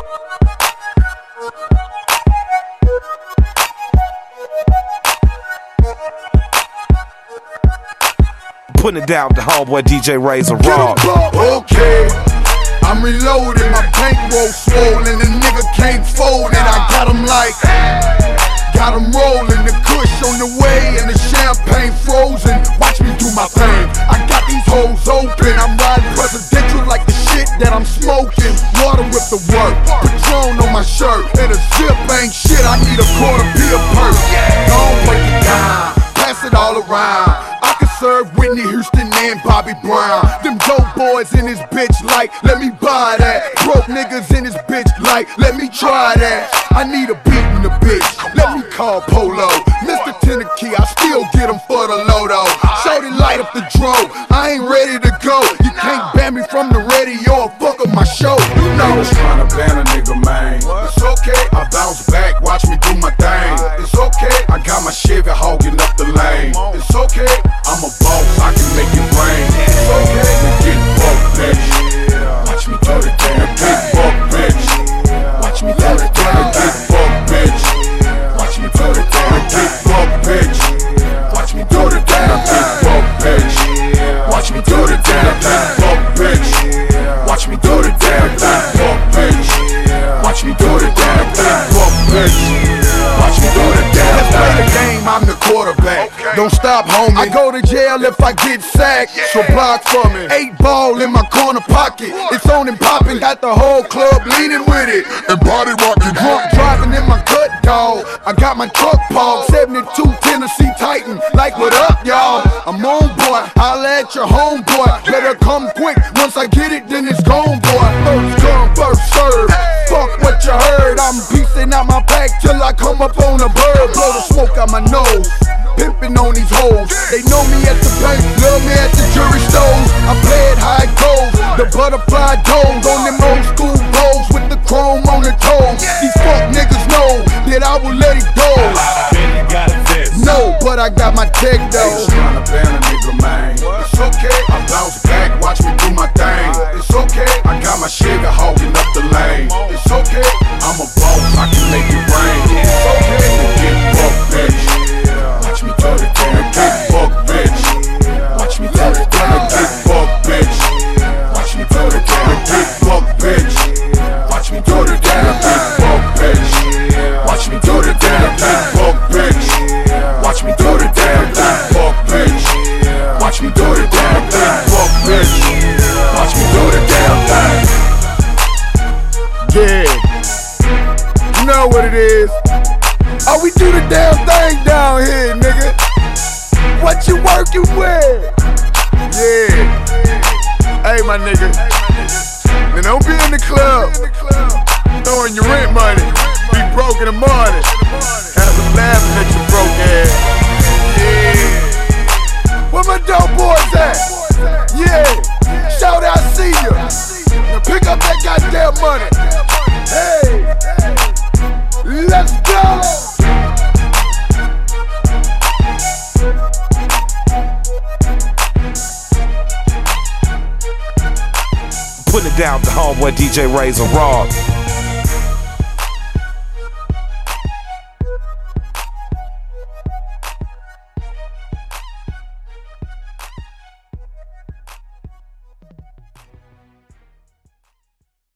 Putting it down with the homeboy DJ Razor Raw. Okay, I'm reloading, my bankroll swollen, the nigga can't fold it. I got him rolling, the kush on the way and the champagne frozen. Watch me do my thing, I got these hoes open. I'm riding presidential like the shit that I'm smoking. Water with the work, Patron on my shirt, and a zip ain't shit, I need a quarter P a purse. Don't break it down, pass it all around. I can serve Whitney Houston and Bobby Brown. Them dope boys in this bitch like, let me buy that. Broke niggas in this bitch like, let me try that. I need a beat in the bitch, let me call Polo. Mr. Tennessee, I still get him for the Lodo. Shorty light up the dro, I ain't ready to go. You can't ban me from the radio or fuck up my show. You know I was trying to ban a nigga, man. It's okay, I bounce back, watch me do my thing. It's okay, I got my Chevy hogging up the lane. It's okay, I'm a boss, I can make it rain. It's okay, we get broke, bitch. Watch me do the damn thing, broke, bitch. Watch me do the damn thing, broke, bitch. Watch me do the damn thing, broke, bitch. Watch me do the damn thing, broke, bitch. Watch me do the damn thing, broke, bitch. Watch me do the damn thing, broke, bitch. Watch me do the damn thing, broke, bitch. Watch me do the damn thing. Let's play the game, I'm the quarterback. Don't stop, homie. I go to jail if I get sacked. So block for me. 8 ball in my corner pocket. It's on and popping. Got the whole club leaning with it. And body rocking. Drunk driving in my cut, dog. I got my truck parked. 72 Tennessee Titan. Like, what up, y'all? I'm on, boy. Holla at your homeboy. Better come quick. Once I get it, then it's gone, boy. First come, first serve. Fuck what you heard. I'm piecing out my pack till I come up on a bird. Blow the smoke out my nose. Pimpin' on these hoes. They know me at the bank, love me at the jury stove. I play it how it goes. The butterfly domes on them old school bowls with the chrome on the toes. These fuck niggas know that I will let it go. No, but I got my tech though. Tryna ban a nigga, man. It's okay, I bounce back, watch me do my thing. It's okay, I got my Chevy hogging up the lane. It's okay, I'm a boss, I can make it rain. It's okay, we get broke, bitch. Watch me do the damn thing, fuck, bitch. Watch me do the damn thing, fuck, bitch. Watch me do the damn thing, fuck, bitch. Watch me do the damn thing, fuck, bitch. Watch me do the damn thing, fuck, bitch. Watch me do the damn thing, fuck, bitch. Watch me do the damn thing, fuck, bitch. Watch me do the damn thing. Yeah, you know what it is. Oh, we do the damn thing down here, nigga. What you working with? Yeah. Hey, my nigga. Now don't be in the club throwing your rent money. Be broke in the morning. Have them laughing at your broke ass. Yeah. Where my dope boys at? Yeah. Shout out, see ya. Now pick up that goddamn money. Hey. Let's go! Putting it down with the homeboy DJ Razor Raw.